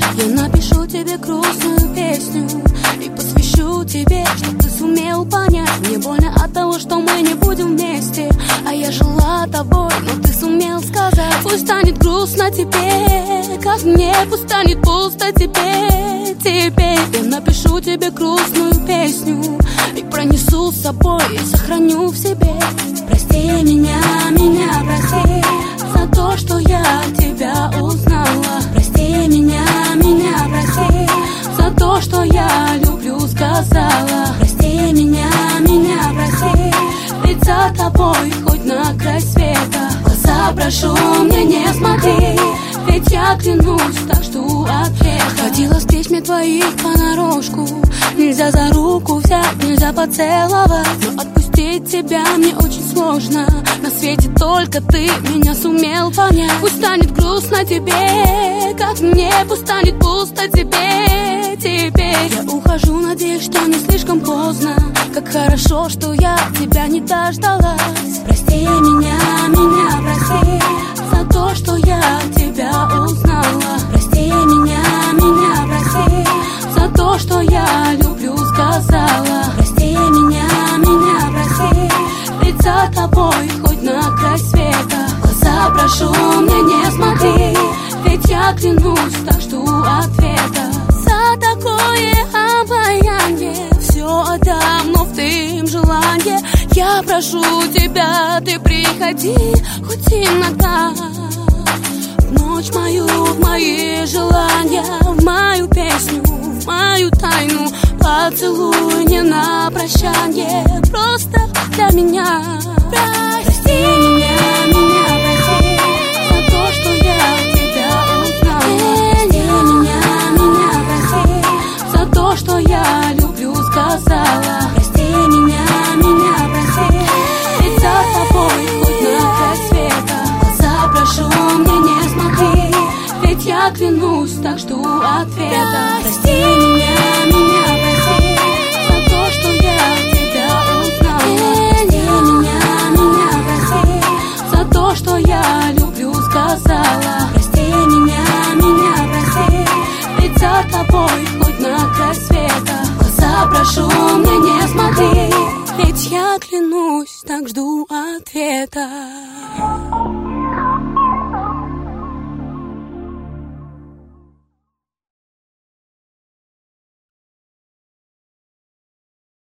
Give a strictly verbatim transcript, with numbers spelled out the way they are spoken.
Я напишу тебе грустную песню и посвящу тебе, чтоб ты сумел понять. Мне больно от того, что мы не будем вместе, а я жила тобой, но ты сумел сказать. Пусть станет грустно тебе, как мне, пусть станет пусто тебе. Теперь я напишу тебе грустную песню и пронесу с собой, и сохраню в себе. Прости меня, меня прости за то, что я тебя узнала. Прости меня, меня прости за то, что я люблю, сказала. Прости меня, меня прости, ведь за тобой хоть на край света. Глаза прошу, мне не смотри, ведь я клянусь, так жду ответа. Хотела спеть мне твоих понарошку, нельзя за руку взять, нельзя поцеловать, но отпустить тебя мне очень сложно. На свете только ты меня сумел понять. Пусть станет грустно тебе, как мне, пусть станет пусто тебе. Теперь я ухожу, надеюсь, что не слишком поздно. Как хорошо, что я тебя не дождалась. Прости меня, меня прости за то, что я тебя узнала. Прости меня, меня прости за то, что я люблю, сказала. Прости меня, меня прости, ведь за тобой хоть на край света. Глаза прошу, мне не смотри, ведь я клянусь, так жду ответа. За такое обаяние все отдам, но в твоем желании я прошу тебя, ты приходи хоть иногда. В ночь мою, в мои желания, в мою песню, в мою тайну. Поцелуй не на прощание, просто для меня. Прости меня, меня прости за то, что я тебя узнала. Прости меня, меня прости за то, что я люблю, сказала. Прости меня, меня прости, ведь за тобой хоть на край света. Глаза прошу, мне не смотри, ведь я клянусь, так жду ответа. Прости меня, меня прости за то, что я тебя узнала. Прости меня, меня прости за то, что я люблю, сказала. Прости меня, меня прости, ведь за тобой хоть на край света. Глаза прошу, мне не смотри, ведь я клянусь, так жду ответа.